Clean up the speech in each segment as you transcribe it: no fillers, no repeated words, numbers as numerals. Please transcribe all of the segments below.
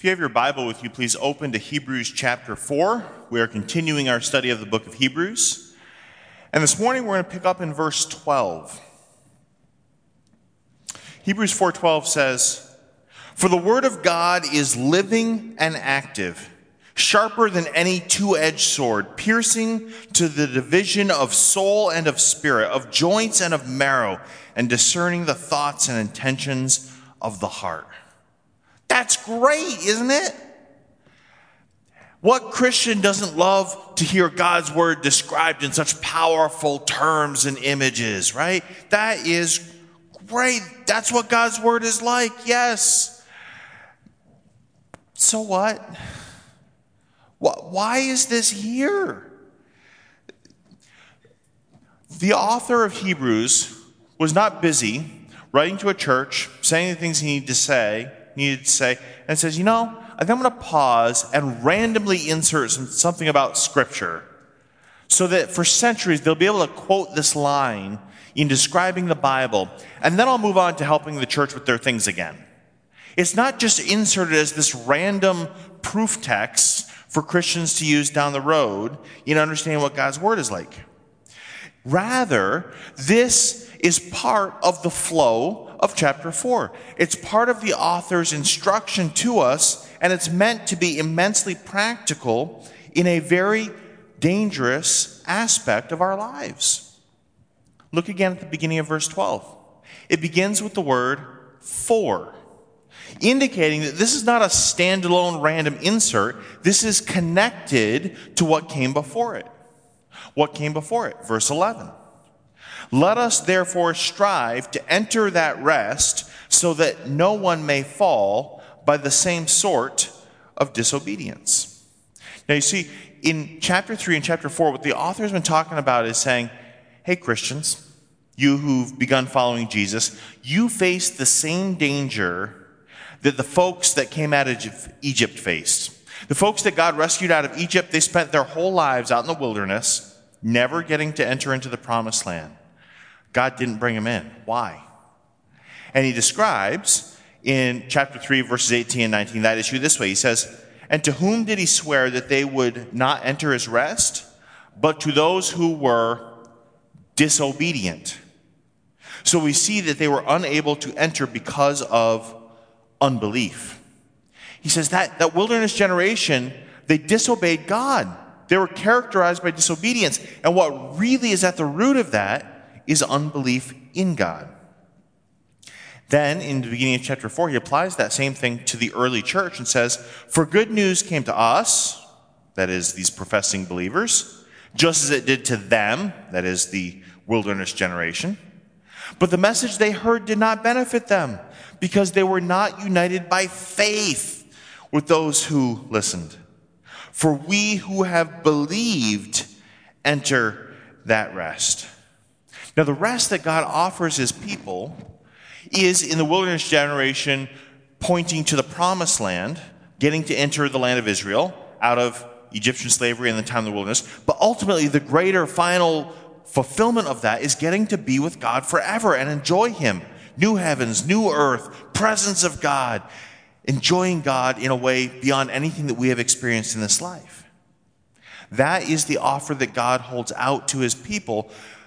If you have your Bible with you, please open to Hebrews chapter 4. We are continuing our study of the book of Hebrews. And this morning we're going to pick up in verse 12. Hebrews 4:12 says, "For the word of God is living and active, sharper than any two-edged sword, piercing to the division of soul and of spirit, of joints and of marrow, and discerning the thoughts and intentions of the heart." That's great, isn't it? What Christian doesn't love to hear God's word described in such powerful terms and images, right? That is great. That's what God's word is like, yes. So what? Why is this here? The author of Hebrews was not busy writing to a church, saying the things he needed to say, and says, I think I'm going to pause and randomly insert something about Scripture so that for centuries they'll be able to quote this line in describing the Bible, and then I'll move on to helping the church with their things again. It's not just inserted as this random proof text for Christians to use down the road in understanding what God's word is like. Rather, this is part of the flow of chapter 4. It's part of the author's instruction to us, and it's meant to be immensely practical in a very dangerous aspect of our lives. Look again at the beginning of verse 12. It begins with the word "for," indicating that this is not a standalone random insert. This is connected to what came before it. What came before it? Verse 11. "Let us therefore strive to enter that rest so that no one may fall by the same sort of disobedience." Now you see, in chapter 3 and chapter 4, what the author has been talking about is saying, hey Christians, you who've begun following Jesus, you face the same danger that the folks that came out of Egypt faced. The folks that God rescued out of Egypt, they spent their whole lives out in the wilderness, never getting to enter into the promised land. God didn't bring them in. Why? And he describes in chapter 3, verses 18 and 19, that issue this way. He says, "And to whom did he swear that they would not enter his rest? But to those who were disobedient." So we see that they were unable to enter because of unbelief. He says that wilderness generation, they disobeyed God. They were characterized by disobedience. And what really is at the root of that is unbelief in God. Then, in the beginning of chapter 4, he applies that same thing to the early church and says, "For good news came to us," that is, these professing believers, "just as it did to them," that is, the wilderness generation. "But the message they heard did not benefit them, because they were not united by faith with those who listened. For we who have believed enter that rest." Now, the rest that God offers his people is, in the wilderness generation, pointing to the promised land, getting to enter the land of Israel out of Egyptian slavery in the time of the wilderness. But ultimately, the greater final fulfillment of that is getting to be with God forever and enjoy him. New heavens, new earth, presence of God, enjoying God in a way beyond anything that we have experienced in this life. That is the offer that God holds out to his people.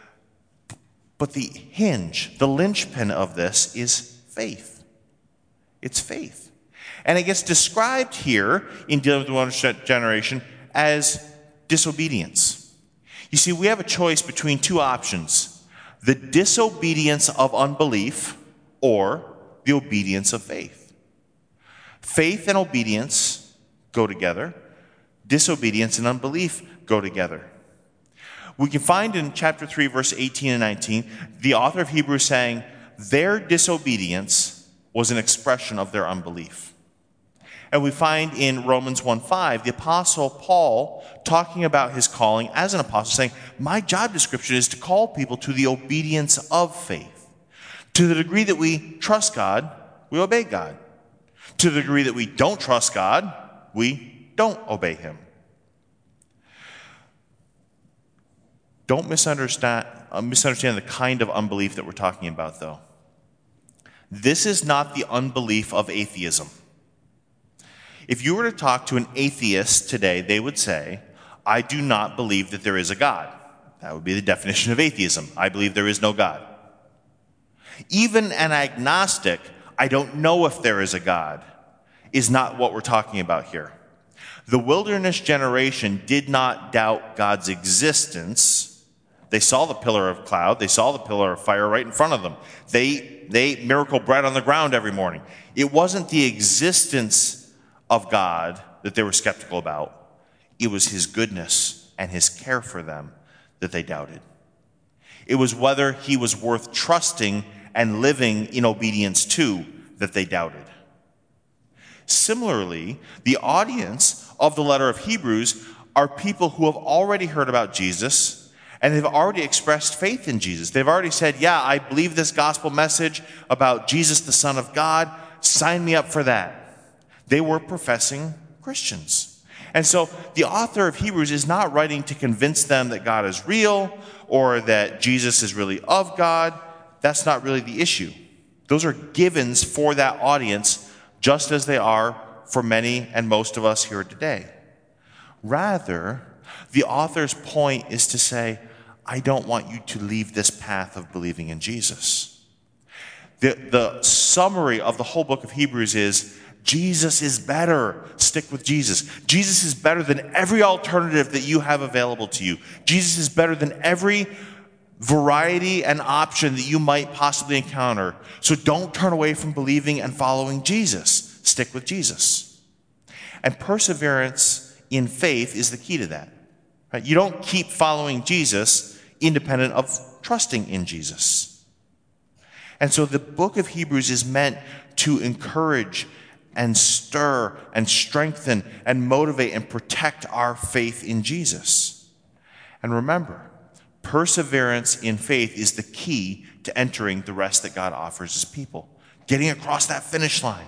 But the hinge, the linchpin of this is faith. It's faith. And it gets described here in dealing with the wilderness generation as disobedience. You see, we have a choice between two options: the disobedience of unbelief or the obedience of faith. Faith and obedience go together. Disobedience and unbelief go together. We can find in chapter 3, verse 18 and 19, the author of Hebrews saying their disobedience was an expression of their unbelief. And we find in Romans 1:5, the apostle Paul talking about his calling as an apostle, saying, my job description is to call people to the obedience of faith. To the degree that we trust God, we obey God. To the degree that we don't trust God, we don't obey him. Don't misunderstand the kind of unbelief that we're talking about, though. This is not the unbelief of atheism. If you were to talk to an atheist today, they would say, I do not believe that there is a God. That would be the definition of atheism. I believe there is no God. Even an agnostic, I don't know if there is a God, is not what we're talking about here. The wilderness generation did not doubt God's existence. They saw the pillar of cloud. They saw the pillar of fire right in front of them. They ate miracle bread on the ground every morning. It wasn't the existence of God that they were skeptical about. It was his goodness and his care for them that they doubted. It was whether he was worth trusting and living in obedience to that they doubted. Similarly, the audience of the letter of Hebrews are people who have already heard about Jesus and they've already expressed faith in Jesus. They've already said, yeah, I believe this gospel message about Jesus, the Son of God. Sign me up for that. They were professing Christians. And so the author of Hebrews is not writing to convince them that God is real or that Jesus is really of God. That's not really the issue. Those are givens for that audience, just as they are for many and most of us here today. Rather, the author's point is to say, I don't want you to leave this path of believing in Jesus. The summary of the whole book of Hebrews is, Jesus is better. Stick with Jesus. Jesus is better than every alternative that you have available to you. Jesus is better than every variety and option that you might possibly encounter. So don't turn away from believing and following Jesus. Stick with Jesus. And perseverance in faith is the key to that. Right? You don't keep following Jesus independent of trusting in Jesus. And so the book of Hebrews is meant to encourage and stir and strengthen and motivate and protect our faith in Jesus. And remember, perseverance in faith is the key to entering the rest that God offers his people, getting across that finish line.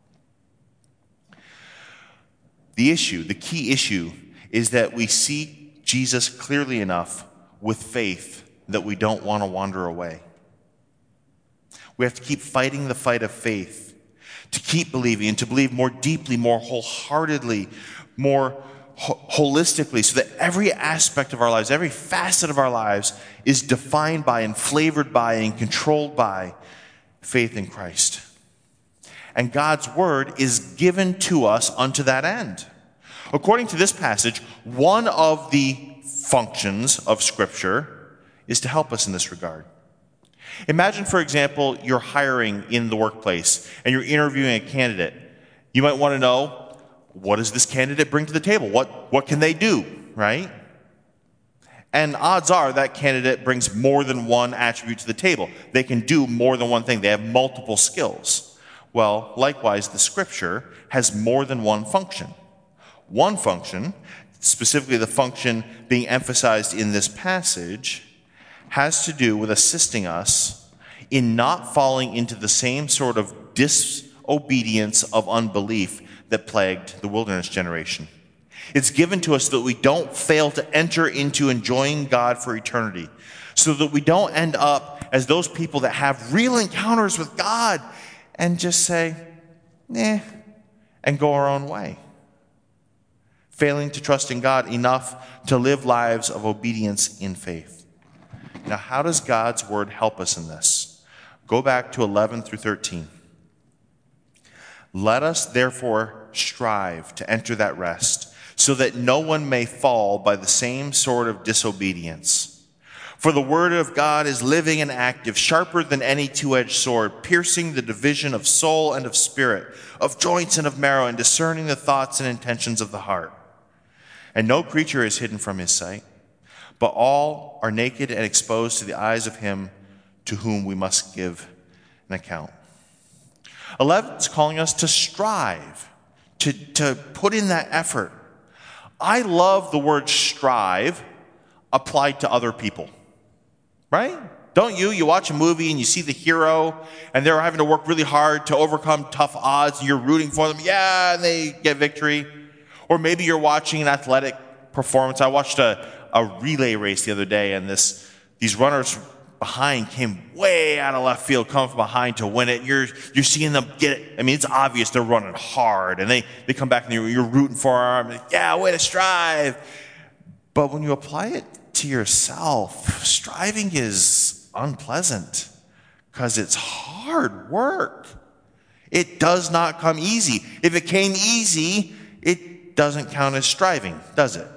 The key issue is that we see Jesus clearly enough with faith that we don't want to wander away. We have to keep fighting the fight of faith, to keep believing and to believe more deeply, more wholeheartedly, more holistically, so that every aspect of our lives, every facet of our lives is defined by and flavored by and controlled by faith in Christ. And God's word is given to us unto that end. According to this passage, one of the functions of Scripture is to help us in this regard. Imagine, for example, you're hiring in the workplace and you're interviewing a candidate. You might want to know, what does this candidate bring to the table? What can they do, right? And odds are that candidate brings more than one attribute to the table. They can do more than one thing. They have multiple skills. Well, likewise, the Scripture has more than one function. One function, specifically the function being emphasized in this passage, has to do with assisting us in not falling into the same sort of disobedience of unbelief that plagued the wilderness generation. It's given to us so that we don't fail to enter into enjoying God for eternity, so that we don't end up as those people that have real encounters with God and just say, nah, and go our own way, failing to trust in God enough to live lives of obedience in faith. Now, how does God's word help us in this? Go back to 11 through 13. Let us therefore strive to enter that rest, so that no one may fall by the same sort of disobedience. For the word of God is living and active, sharper than any two-edged sword, piercing the division of soul and of spirit, of joints and of marrow, and discerning the thoughts and intentions of the heart. And no creature is hidden from his sight, but all are naked and exposed to the eyes of him to whom we must give an account. 11 is calling us to strive, to put in that effort. I love the word strive applied to other people, right? Don't you? You watch a movie and you see the hero and they're having to work really hard to overcome tough odds and you're rooting for them. Yeah, and they get victory. Or maybe you're watching an athletic performance. I watched a relay race the other day, and these runners behind came way out of left field, coming from behind to win it. You're seeing them get it. I mean, it's obvious they're running hard, and they come back and you're rooting for them. Yeah, way to strive. But when you apply it to yourself, striving is unpleasant because it's hard work. It does not come easy. If it came easy, it doesn't count as striving, does it?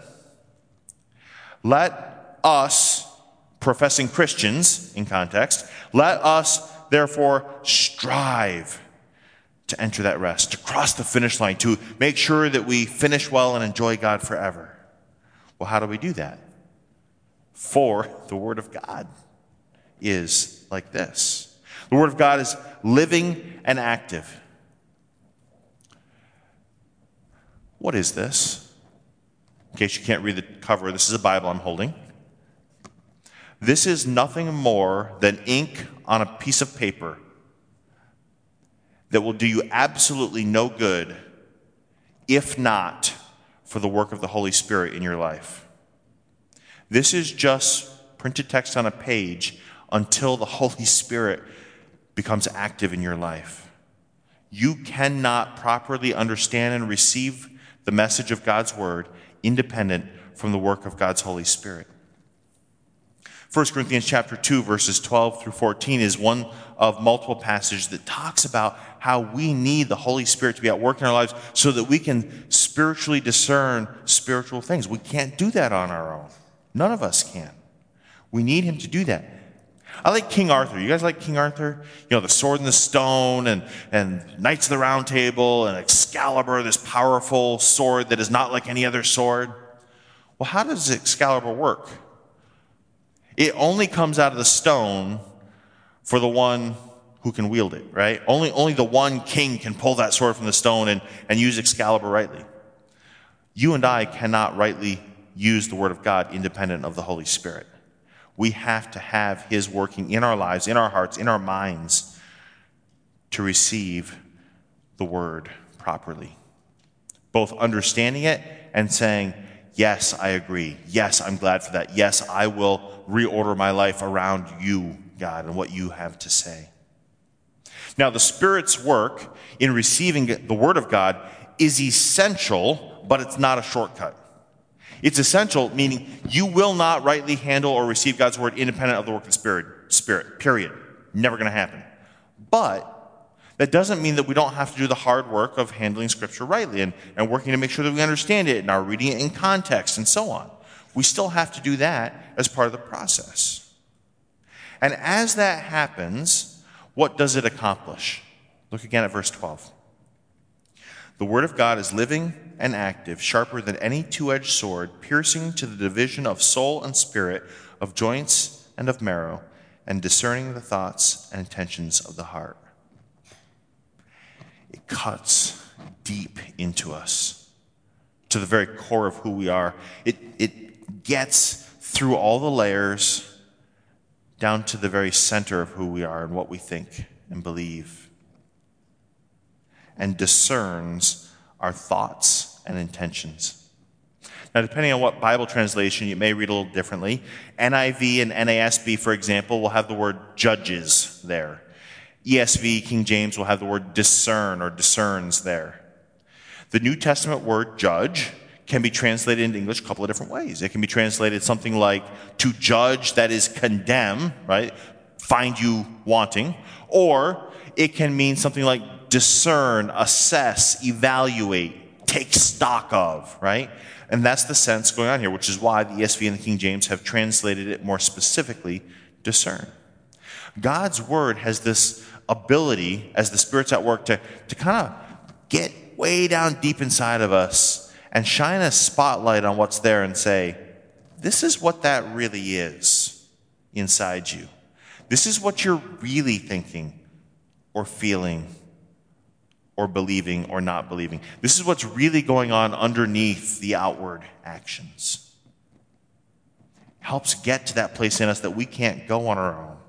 Let us, professing Christians in context, let us therefore strive to enter that rest, to cross the finish line, to make sure that we finish well and enjoy God forever. Well, how do we do that? For the Word of God is like this. The Word of God is living and active. What is this? In case you can't read the cover, this is a Bible I'm holding. This is nothing more than ink on a piece of paper that will do you absolutely no good if not for the work of the Holy Spirit in your life. This is just printed text on a page until the Holy Spirit becomes active in your life. You cannot properly understand and receive the message of God's Word independent from the work of God's Holy Spirit. 1 Corinthians chapter 2, verses 12 through 14 is one of multiple passages that talks about how we need the Holy Spirit to be at work in our lives so that we can spiritually discern spiritual things. We can't do that on our own. None of us can. We need Him to do that. I like King Arthur. You guys like King Arthur? You know, the sword and the stone and Knights of the Round Table and Excalibur, this powerful sword that is not like any other sword. Well, how does Excalibur work? It only comes out of the stone for the one who can wield it, right? Only the one king can pull that sword from the stone and use Excalibur rightly. You and I cannot rightly use the Word of God independent of the Holy Spirit. We have to have His working in our lives, in our hearts, in our minds to receive the Word properly. Both understanding it and saying, yes, I agree. Yes, I'm glad for that. Yes, I will reorder my life around you, God, and what you have to say. Now, the Spirit's work in receiving the Word of God is essential, but it's not a shortcut. It's essential, meaning you will not rightly handle or receive God's Word independent of the work of the Spirit, period. Never going to happen. But that doesn't mean that we don't have to do the hard work of handling Scripture rightly and working to make sure that we understand it and are reading it in context and so on. We still have to do that as part of the process. And as that happens, what does it accomplish? Look again at verse 12. The Word of God is living and active, sharper than any two-edged sword, piercing to the division of soul and spirit, of joints and of marrow, and discerning the thoughts and intentions of the heart. It cuts deep into us, to the very core of who we are. It gets through all the layers down to the very center of who we are and what we think and believe, and discerns our thoughts and intentions. Now, depending on what Bible translation, you may read a little differently. NIV and NASB, for example, will have the word judges there. ESV, King James, will have the word discern or discerns there. The New Testament word judge can be translated into English a couple of different ways. It can be translated something like to judge, that is condemn, right? Find you wanting. Or it can mean something like discern, assess, evaluate, take stock of, right? And that's the sense going on here, which is why the ESV and the King James have translated it more specifically, discern. God's Word has this ability, as the Spirit's at work, to kind of get way down deep inside of us and shine a spotlight on what's there and say, this is what that really is inside you. This is what you're really thinking or feeling or believing or not believing. This is what's really going on underneath the outward actions. Helps get to that place in us that we can't go on our own.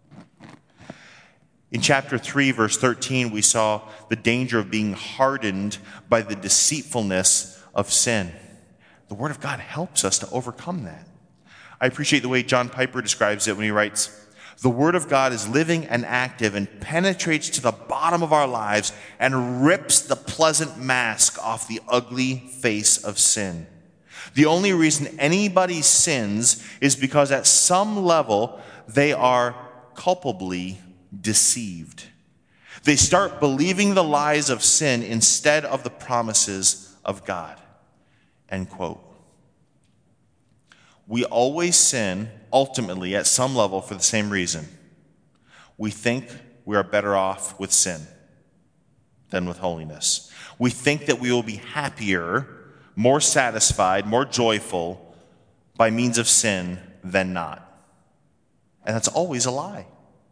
In chapter 3, verse 13, we saw the danger of being hardened by the deceitfulness of sin. The Word of God helps us to overcome that. I appreciate the way John Piper describes it when he writes, The Word of God is living and active and penetrates to the bottom of our lives and rips the pleasant mask off the ugly face of sin. The only reason anybody sins is because at some level they are culpably deceived. They start believing the lies of sin instead of the promises of God. End quote. We always sin, ultimately, at some level for the same reason. We think we are better off with sin than with holiness. We think that we will be happier, more satisfied, more joyful by means of sin than not. And that's always a lie.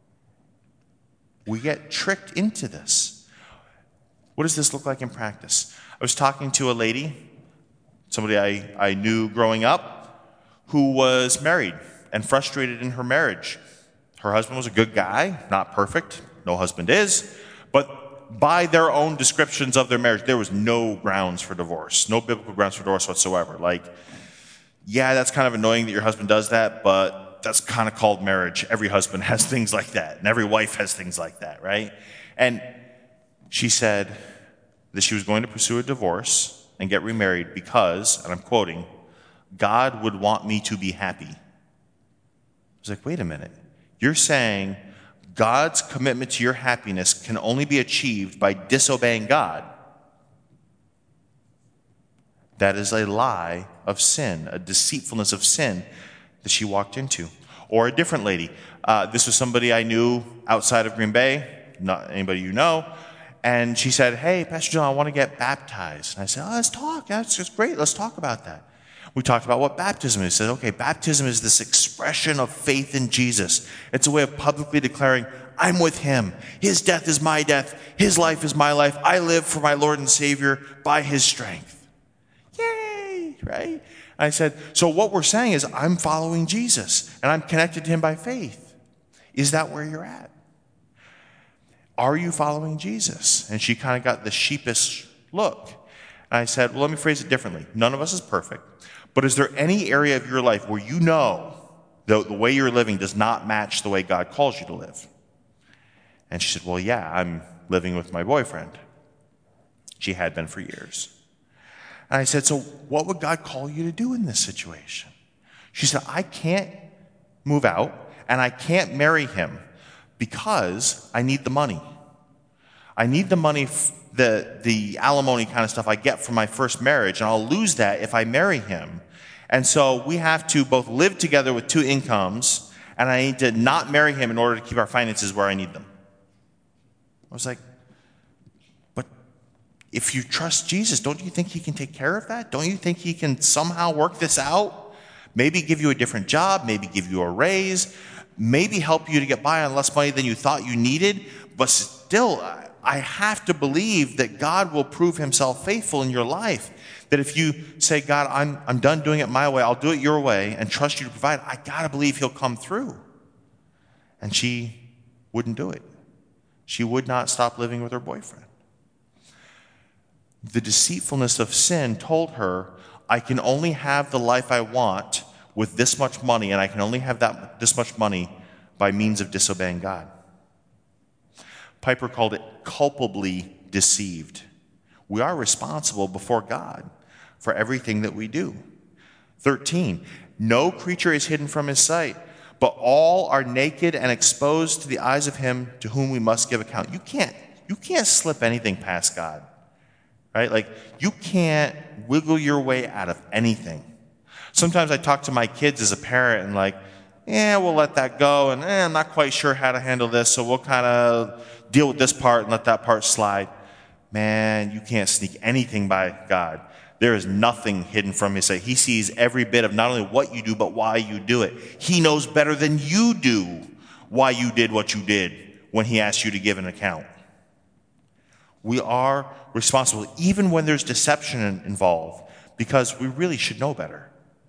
We get tricked into this. What does this look like in practice? I was talking to a lady, somebody I knew growing up, who was married and frustrated in her marriage. Her husband was a good guy, not perfect, no husband is, but by their own descriptions of their marriage, there was no grounds for divorce, no biblical grounds for divorce whatsoever. Like, yeah, that's kind of annoying that your husband does that, but that's kind of called marriage. Every husband has things like that, and every wife has things like that, right? And she said that she was going to pursue a divorce and get remarried because, and I'm quoting, God would want me to be happy. I was like, wait a minute. You're saying God's commitment to your happiness can only be achieved by disobeying God. That is a lie of sin, a deceitfulness of sin that she walked into. Or a different lady. This was somebody I knew outside of Green Bay, not anybody you know. And she said, hey, Pastor John, I want to get baptized. And I said, oh, let's talk. That's just great. Let's talk about that. We talked about what baptism is. He said, okay, baptism is this expression of faith in Jesus. It's a way of publicly declaring, I'm with him. His death is my death. His life is my life. I live for my Lord and Savior by his strength. Yay, right? I said, so what we're saying is I'm following Jesus and I'm connected to him by faith. Is that where you're at? Are you following Jesus? And she kind of got the sheepish look. And I said, well, let me phrase it differently. None of us is perfect. But is there any area of your life where you know the way you're living does not match the way God calls you to live? And she said, well, yeah, I'm living with my boyfriend. She had been for years. And I said, so what would God call you to do in this situation? She said, I can't move out and I can't marry him because I need the money. I need the money, the alimony kind of stuff I get from my first marriage, and I'll lose that if I marry him. And so we have to both live together with two incomes, and I need to not marry him in order to keep our finances where I need them. I was like, but if you trust Jesus, don't you think he can take care of that? Don't you think he can somehow work this out? Maybe give you a different job, maybe give you a raise, maybe help you to get by on less money than you thought you needed, but still, I have to believe that God will prove himself faithful in your life. That if you say, God, I'm done doing it my way, I'll do it your way, and trust you to provide, I got to believe he'll come through. And she wouldn't do it. She would not stop living with her boyfriend. The deceitfulness of sin told her, I can only have the life I want with this much money, and I can only have this much money by means of disobeying God. Piper called it culpably deceived. We are responsible before God for everything that we do. 13, no creature is hidden from his sight, but all are naked and exposed to the eyes of him to whom we must give account. You can't slip anything past God, right? Like, you can't wiggle your way out of anything. Sometimes I talk to my kids as a parent and like, yeah, we'll let that go, and I'm not quite sure how to handle this, so we'll kind of deal with this part and let that part slide. Man, you can't sneak anything by God. There is nothing hidden from his sight. He sees every bit of not only what you do, but why you do it. He knows better than you do why you did what you did when he asked you to give an account. We are responsible, even when there's deception involved, because we really should know better.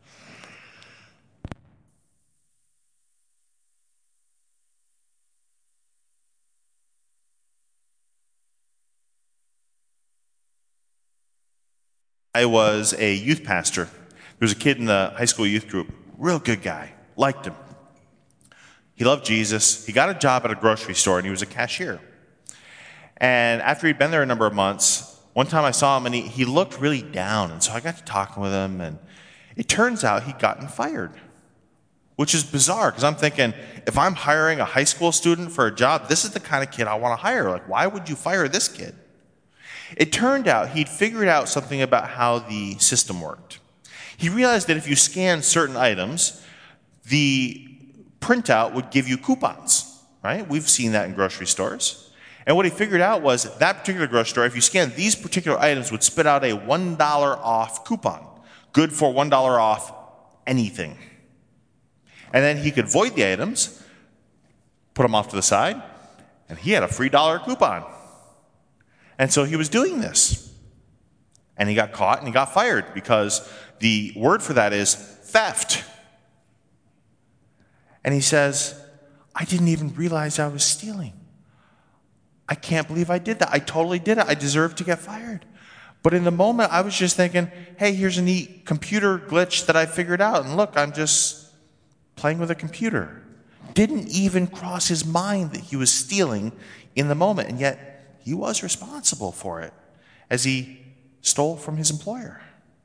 I was a youth pastor. There was a kid in the high school youth group, real good guy, liked him. He loved Jesus. He got a job at a grocery store, and he was a cashier. And after he'd been there a number of months, one time I saw him, and he looked really down. And so I got to talking with him, and it turns out he'd gotten fired, which is bizarre, because I'm thinking, if I'm hiring a high school student for a job, this is the kind of kid I want to hire. Like, why would you fire this kid? It turned out he'd figured out something about how the system worked. He realized that if you scanned certain items, the printout would give you coupons, right? We've seen that in grocery stores. And what he figured out was that particular grocery store, if you scanned these particular items, would spit out a $1 off coupon, good for $1 off anything. And then he could void the items, put them off to the side, and he had a free $1 coupon. And so he was doing this. And he got caught and he got fired because the word for that is theft. And he says, I didn't even realize I was stealing. I can't believe I did that. I totally did it. I deserve to get fired. But in the moment, I was just thinking, hey, here's a neat computer glitch that I figured out. And look, I'm just playing with a computer. Didn't even cross his mind that he was stealing in the moment. And yet, he was responsible for it as he stole from his employer.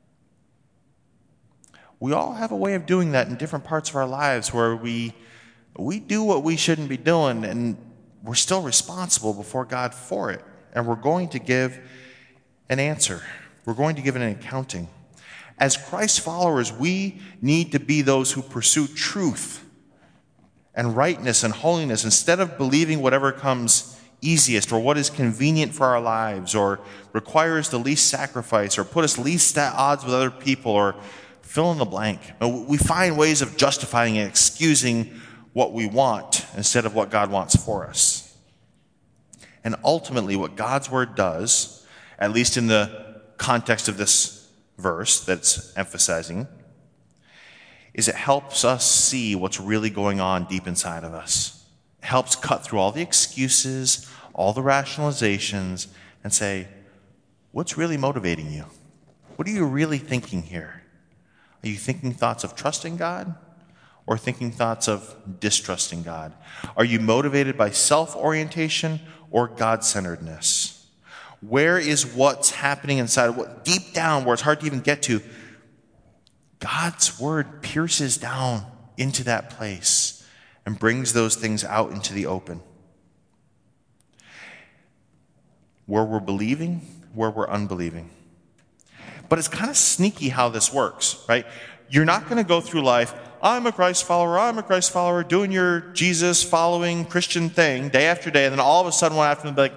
We all have a way of doing that in different parts of our lives where we do what we shouldn't be doing, and we're still responsible before God for it. And we're going to give an answer. We're going to give an accounting. As Christ followers, we need to be those who pursue truth and rightness and holiness instead of believing whatever comes easiest or what is convenient for our lives or requires the least sacrifice or put us least at odds with other people or fill in the blank. We find ways of justifying and excusing what we want instead of what God wants for us. And ultimately what God's word does, at least in the context of this verse that's emphasizing, is it helps us see what's really going on deep inside of us. It helps cut through all the excuses, all the rationalizations, and say, what's really motivating you? What are you really thinking here? Are you thinking thoughts of trusting God or thinking thoughts of distrusting God? Are you motivated by self-orientation or God-centeredness? Where is what's happening inside? What deep down, where it's hard to even get to, God's word pierces down into that place and brings those things out into the open. Where we're believing, where we're unbelieving. But it's kind of sneaky how this works, right? You're not going to go through life, I'm a Christ follower, doing your Jesus following Christian thing day after day, and then all of a sudden one afternoon be like,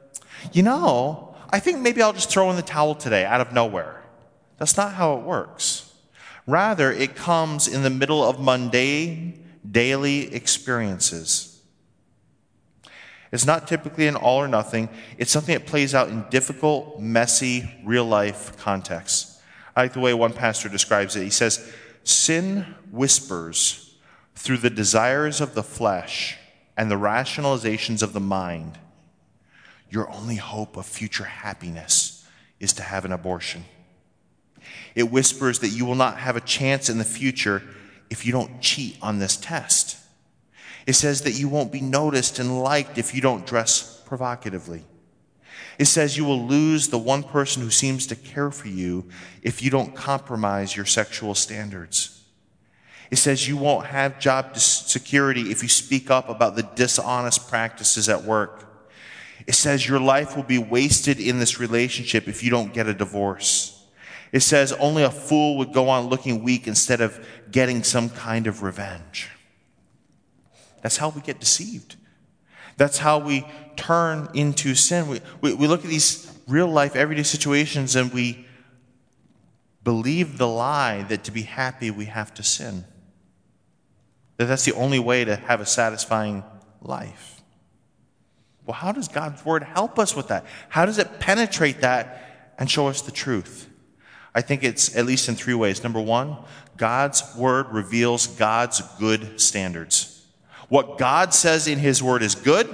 I think maybe I'll just throw in the towel today out of nowhere. That's not how it works. Rather, it comes in the middle of mundane, daily experiences. It's not typically an all or nothing. It's something that plays out in difficult, messy, real-life contexts. I like the way one pastor describes it. He says, sin whispers through the desires of the flesh and the rationalizations of the mind. Your only hope of future happiness is to have an abortion. It whispers that you will not have a chance in the future if you don't cheat on this test. It says that you won't be noticed and liked if you don't dress provocatively. It says you will lose the one person who seems to care for you if you don't compromise your sexual standards. It says you won't have job security if you speak up about the dishonest practices at work. It says your life will be wasted in this relationship if you don't get a divorce. It says only a fool would go on looking weak instead of getting some kind of revenge. That's how we get deceived. That's how we turn into sin. We look at these real life, everyday situations and we believe the lie that to be happy we have to sin. That's the only way to have a satisfying life. Well, how does God's word help us with that? How does it penetrate that and show us the truth? I think it's at least in three ways. Number one, God's word reveals God's good standards. What God says in his word is good.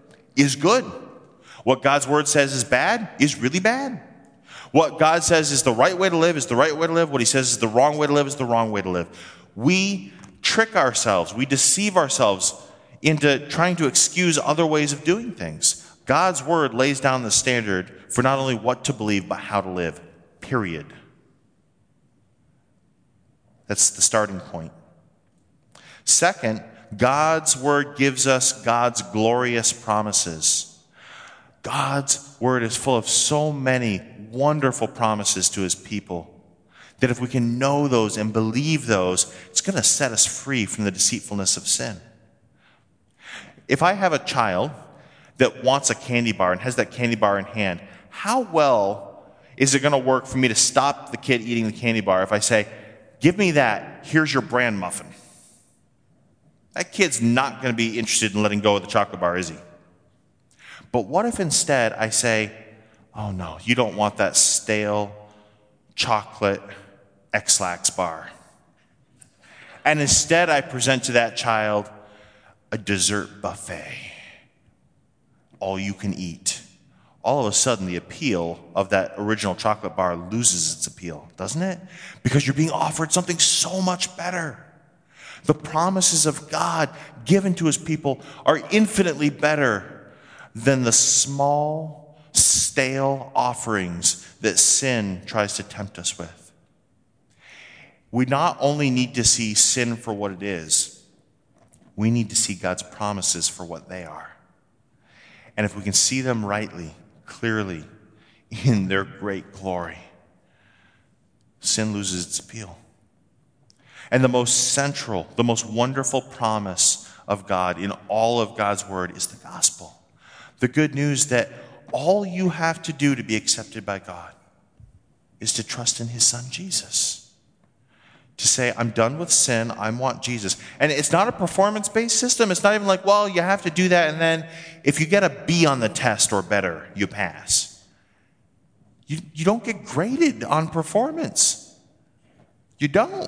What God's word says is bad is really bad. What God says is the right way to live is the right way to live. What he says is the wrong way to live is the wrong way to live. We trick ourselves. We deceive ourselves into trying to excuse other ways of doing things. God's word lays down the standard for not only what to believe, but how to live, period. That's the starting point. Second, God's word gives us God's glorious promises. God's word is full of so many wonderful promises to his people that if we can know those and believe those, it's going to set us free from the deceitfulness of sin. If I have a child that wants a candy bar and has that candy bar in hand, how well is it going to work for me to stop the kid eating the candy bar if I say, give me that, here's your bran muffin? That kid's not going to be interested in letting go of the chocolate bar, is he? But what if instead I say, oh no, you don't want that stale chocolate X-Lax bar. And instead I present to that child a dessert buffet, all you can eat. All of a sudden, the appeal of that original chocolate bar loses its appeal, doesn't it? Because you're being offered something so much better. The promises of God given to his people are infinitely better than the small, stale offerings that sin tries to tempt us with. We not only need to see sin for what it is, we need to see God's promises for what they are. And if we can see them rightly, clearly, in their great glory, sin loses its appeal. And the most central, the most wonderful promise of God in all of God's word is the gospel. The good news that all you have to do to be accepted by God is to trust in his son Jesus. To say, I'm done with sin, I want Jesus. And it's not a performance-based system. It's not even like, well, you have to do that, and then if you get a B on the test or better, you pass. You don't get graded on performance. You don't.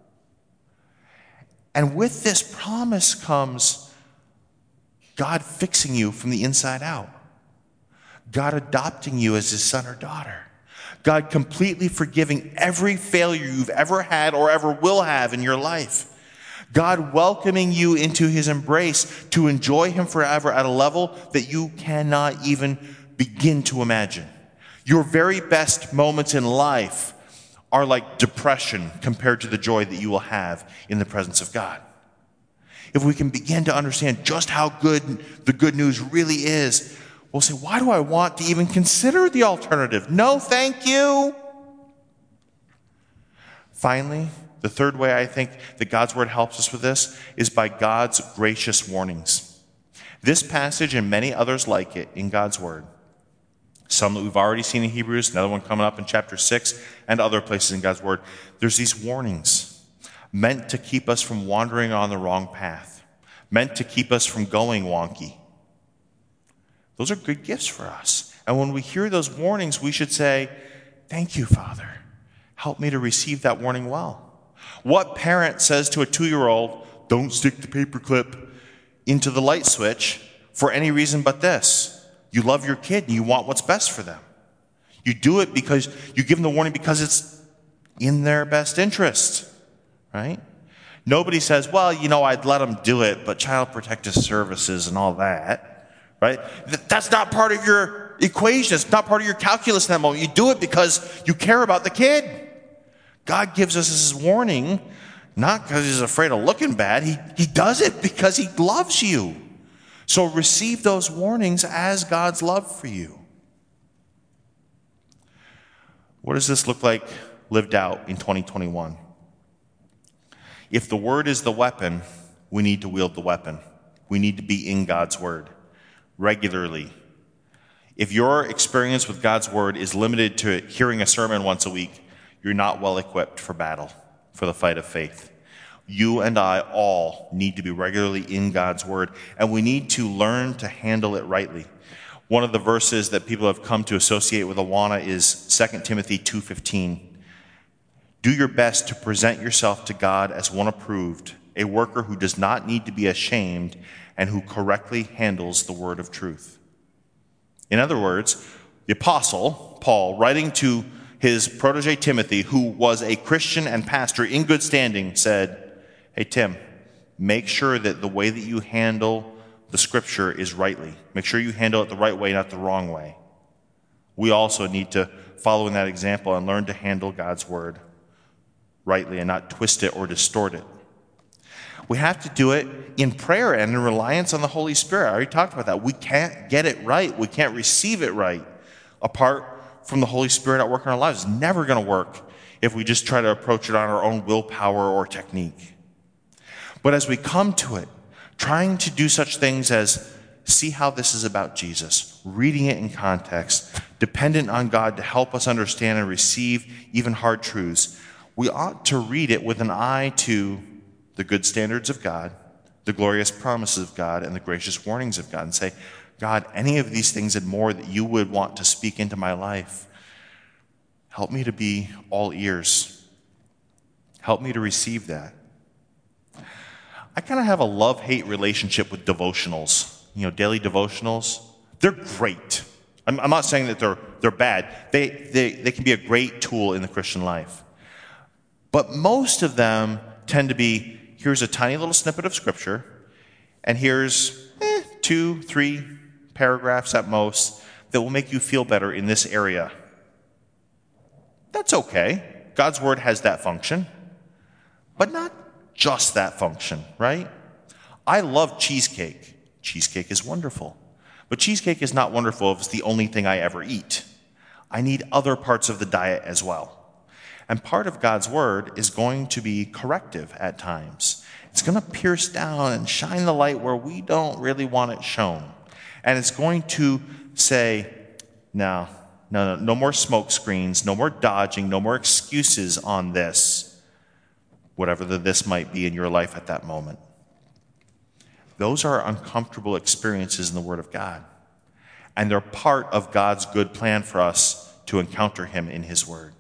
And with this promise comes God fixing you from the inside out. God adopting you as his son or daughter. God completely forgiving every failure you've ever had or ever will have in your life. God welcoming you into his embrace to enjoy him forever at a level that you cannot even begin to imagine. Your very best moments in life are like depression compared to the joy that you will have in the presence of God. If we can begin to understand just how good the good news really is, we'll say, why do I want to even consider the alternative? No, thank you. Finally, the third way I think that God's word helps us with this is by God's gracious warnings. This passage and many others like it in God's word, some that we've already seen in Hebrews, another one coming up in chapter 6, and other places in God's word, there's these warnings meant to keep us from wandering on the wrong path, meant to keep us from going wonky. Those are good gifts for us. And when we hear those warnings, we should say, thank you, Father. Help me to receive that warning well. What parent says to a 2-year-old, don't stick the paperclip into the light switch for any reason but this? You love your kid and you want what's best for them. You do it because you give them the warning because it's in their best interest, right? Nobody says, well, I'd let them do it, but Child Protective Services and all that. Right? That's not part of your equation. It's not part of your calculus in that moment. You do it because you care about the kid. God gives us this warning, not because he's afraid of looking bad. He does it because he loves you. So receive those warnings as God's love for you. What does this look like lived out in 2021? If the word is the weapon, we need to wield the weapon. We need to be in God's word regularly. If your experience with God's word is limited to hearing a sermon once a week, you're not well equipped for battle, for the fight of faith. You and I all need to be regularly in God's word, and we need to learn to handle it rightly. One of the verses that people have come to associate with Awana is 2 Timothy 2:15. Do your best to present yourself to God as one approved, a worker who does not need to be ashamed and who correctly handles the word of truth. In other words, the apostle, Paul, writing to his protege Timothy, who was a Christian and pastor in good standing, said, hey, Tim, make sure that the way that you handle the Scripture is rightly. Make sure you handle it the right way, not the wrong way. We also need to follow in that example and learn to handle God's Word rightly and not twist it or distort it. We have to do it in prayer and in reliance on the Holy Spirit. I already talked about that. We can't get it right. We can't receive it right apart from the Holy Spirit at work in our lives. It's never going to work if we just try to approach it on our own willpower or technique. But as we come to it, trying to do such things as see how this is about Jesus, reading it in context, dependent on God to help us understand and receive even hard truths, we ought to read it with an eye to the good standards of God, the glorious promises of God, and the gracious warnings of God, and say, God, any of these things and more that you would want to speak into my life, help me to be all ears. Help me to receive that. I kind of have a love-hate relationship with devotionals. Daily devotionals. They're great. I'm not saying that they're bad. They can be a great tool in the Christian life. But most of them tend to be, here's a tiny little snippet of Scripture, and here's 2-3 paragraphs at most that will make you feel better in this area. That's okay. God's Word has that function, but not just that function, right? I love cheesecake. Cheesecake is wonderful. But cheesecake is not wonderful if it's the only thing I ever eat. I need other parts of the diet as well. And part of God's Word is going to be corrective at times. It's going to pierce down and shine the light where we don't really want it shown. And it's going to say, no more smoke screens, no more dodging, no more excuses on this, whatever this might be in your life at that moment. Those are uncomfortable experiences in the Word of God. And they're part of God's good plan for us to encounter Him in His Word.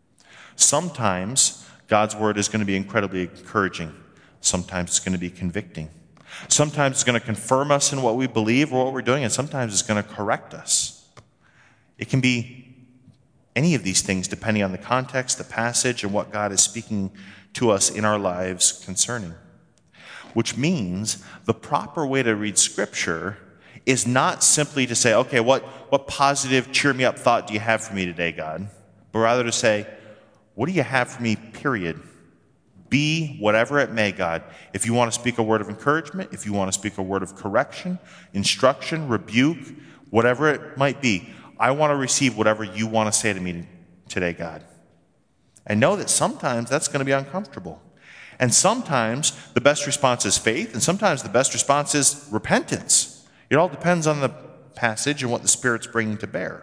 Sometimes God's Word is going to be incredibly encouraging. Sometimes it's going to be convicting. Sometimes it's going to confirm us in what we believe or what we're doing, and sometimes it's going to correct us. It can be any of these things depending on the context, the passage, and what God is speaking to us in our lives concerning. Which means the proper way to read Scripture is not simply to say, okay, what positive, cheer me up thought do you have for me today, God? But rather to say, what do you have for me, period? Be whatever it may, God. If you want to speak a word of encouragement, if you want to speak a word of correction, instruction, rebuke, whatever it might be, I want to receive whatever you want to say to me today, God. And know that sometimes that's going to be uncomfortable. And sometimes the best response is faith, and sometimes the best response is repentance. It all depends on the passage and what the Spirit's bringing to bear.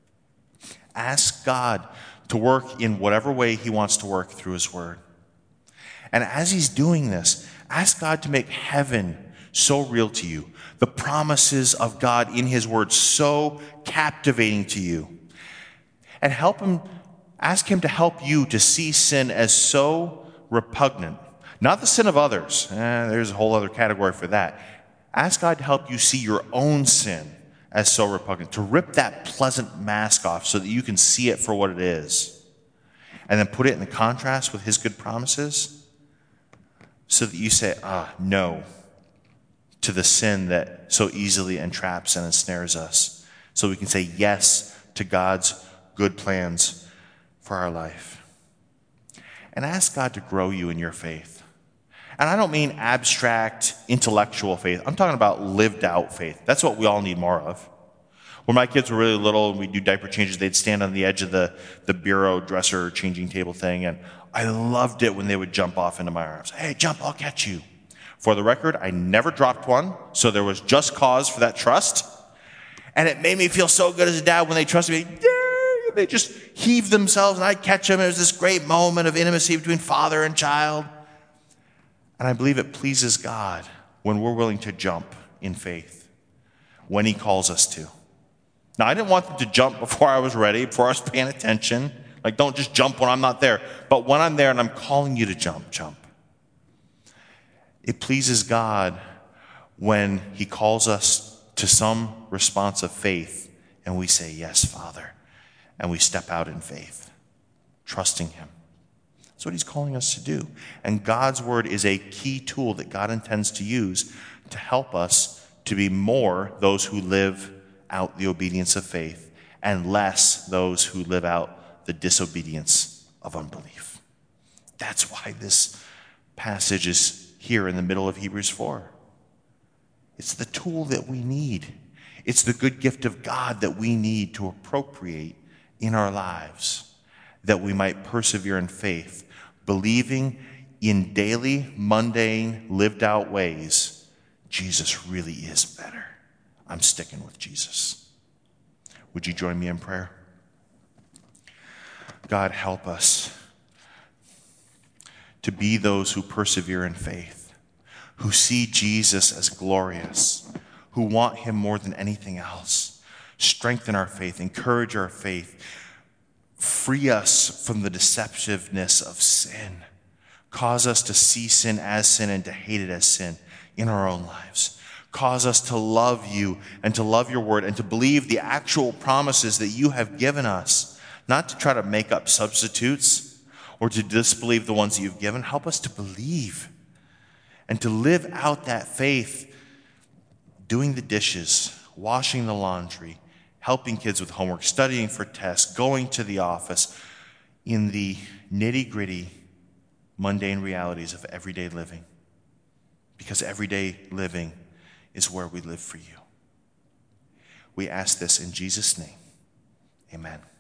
Ask God to work in whatever way He wants to work through His Word. And as He's doing this, ask God to make heaven so real to you, the promises of God in His Word so captivating to you. And ask Him to help you to see sin as so repugnant. Not the sin of others. There's a whole other category for that. Ask God to help you see your own sin as so repugnant, to rip that pleasant mask off so that you can see it for what it is, and then put it in the contrast with His good promises so that you say, no to the sin that so easily entraps and ensnares us, so we can say yes to God's good plans for our life. And ask God to grow you in your faith. And I don't mean abstract, intellectual faith. I'm talking about lived out faith. That's what we all need more of. When my kids were really little and we'd do diaper changes, they'd stand on the edge of the bureau dresser changing table thing, and I loved it when they would jump off into my arms. Hey, jump, I'll catch you. For the record, I never dropped one, so there was just cause for that trust. And it made me feel so good as a dad when they trusted me. They just heaved themselves, and I'd catch them. It was this great moment of intimacy between father and child. And I believe it pleases God when we're willing to jump in faith, when He calls us to. Now, I didn't want them to jump before I was ready, before I was paying attention. Like, don't just jump when I'm not there. But when I'm there and I'm calling you to jump, jump. It pleases God when He calls us to some response of faith, and we say, yes, Father. And we step out in faith, trusting Him. That's what he's calling us to do. And God's word is a key tool that God intends to use to help us to be more those who live out the obedience of faith and less those who live out the disobedience of unbelief. That's why this passage is here in the middle of Hebrews 4. It's the tool that we need. It's the good gift of God that we need to appropriate in our lives, that we might persevere in faith, believing in daily, mundane, lived out ways, Jesus really is better. I'm sticking with Jesus. Would you join me in prayer? God, help us to be those who persevere in faith, who see Jesus as glorious, who want him more than anything else. Strengthen our faith, encourage our faith, free us from the deceptiveness of sin. Cause us to see sin as sin and to hate it as sin in our own lives. Cause us to love you and to love your word and to believe the actual promises that you have given us, not to try to make up substitutes or to disbelieve the ones that you've given. Help us to believe and to live out that faith, doing the dishes, washing the laundry, helping kids with homework, studying for tests, going to the office, in the nitty-gritty, mundane realities of everyday living. Because everyday living is where we live for you. We ask this in Jesus' name. Amen.